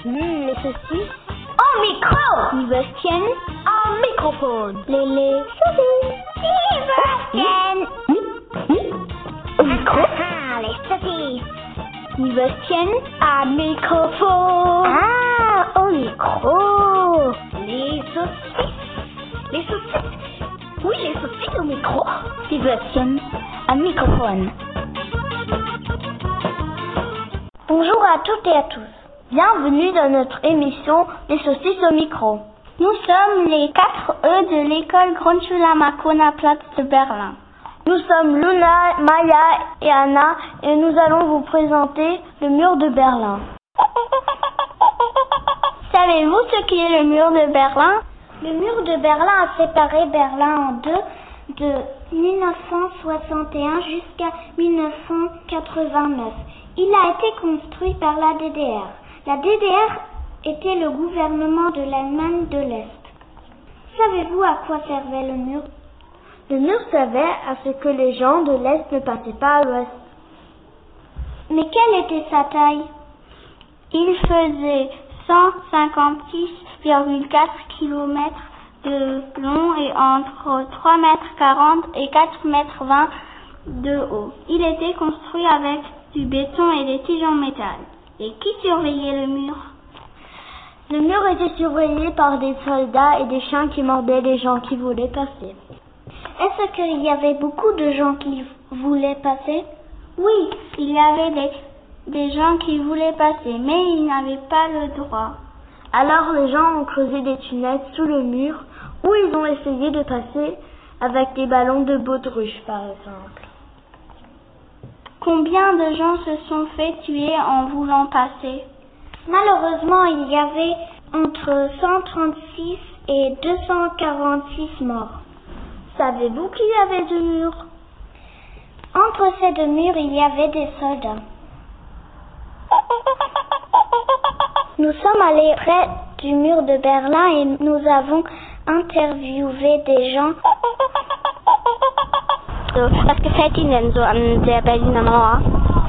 Les saucisses. En micro. Sébastien. En microphone. Les saucisses. Sébastien. Au micro. Ah, les saucisses. Sébastien. À microphone. Ah, au micro. Les saucisses. Les saucisses. Oui, les saucisses au micro. Sébastien. Un microphone. Bonjour à toutes et à tous. Bienvenue dans notre émission Les saucisses au micro. Nous sommes les 4 E de l'école Grundschule-Markona-Platz de Berlin. Nous sommes Luna, Maya et Anna et nous allons vous présenter le mur de Berlin. Savez-vous ce qu'est le mur de Berlin? Le mur de Berlin a séparé Berlin en deux de 1961 jusqu'à 1989. Il a été construit par la DDR. La DDR était le gouvernement de l'Allemagne de l'Est. Savez-vous à quoi servait le mur? Le mur servait à ce que les gens de l'Est ne passaient pas à l'Ouest. Mais quelle était sa taille? Il faisait 156,4 km de long et entre 3,40 m et 4,20 m de haut. Il était construit avec du béton et des tiges en métal. Et qui surveillait le mur? Le mur était surveillé par des soldats et des chiens qui mordaient les gens qui voulaient passer. Est-ce qu'il y avait beaucoup de gens qui voulaient passer? Oui, il y avait des gens qui voulaient passer, mais ils n'avaient pas le droit. Alors les gens ont creusé des tunnels sous le mur où ils ont essayé de passer avec des ballons de baudruche par exemple. Combien de gens se sont fait tuer en voulant passer? Malheureusement, il y avait entre 136 et 246 morts. Savez-vous qu'il y avait deux murs? Entre ces deux murs, il y avait des soldats. Nous sommes allés près du mur de Berlin et nous avons interviewé des gens. Was gefällt Ihnen denn so an der Berliner Mauer?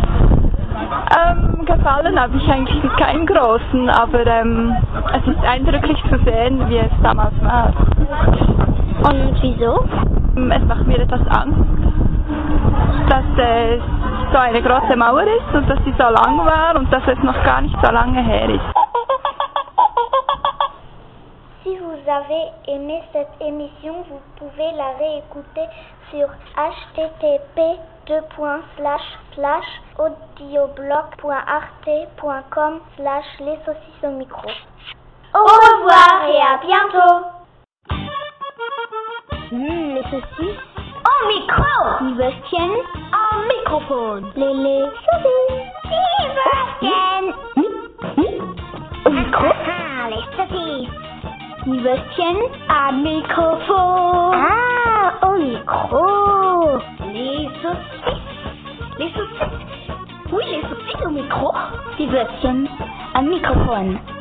Gefallen habe ich eigentlich keinen großen, aber es ist eindrücklich zu sehen, wie es damals war. Und wieso? Es macht mir etwas Angst, dass es so eine große Mauer ist und dass sie so lang war und dass es noch gar nicht so lange her ist. Si vous avez aimé cette émission, vous pouvez la réécouter sur http://audioblog.arte.com/les saucisses au micro. Au revoir et à bientôt. Les saucisses. En micro. Sébastien. En microphone. Les saucisses. Sébastien. Au micro. Ah, les saucisses. Sébastien. À microphone. Ah, au micro. Les saucisses. Les saucisses. Oui, les saucisses au micro. Sébastien. Un microphone.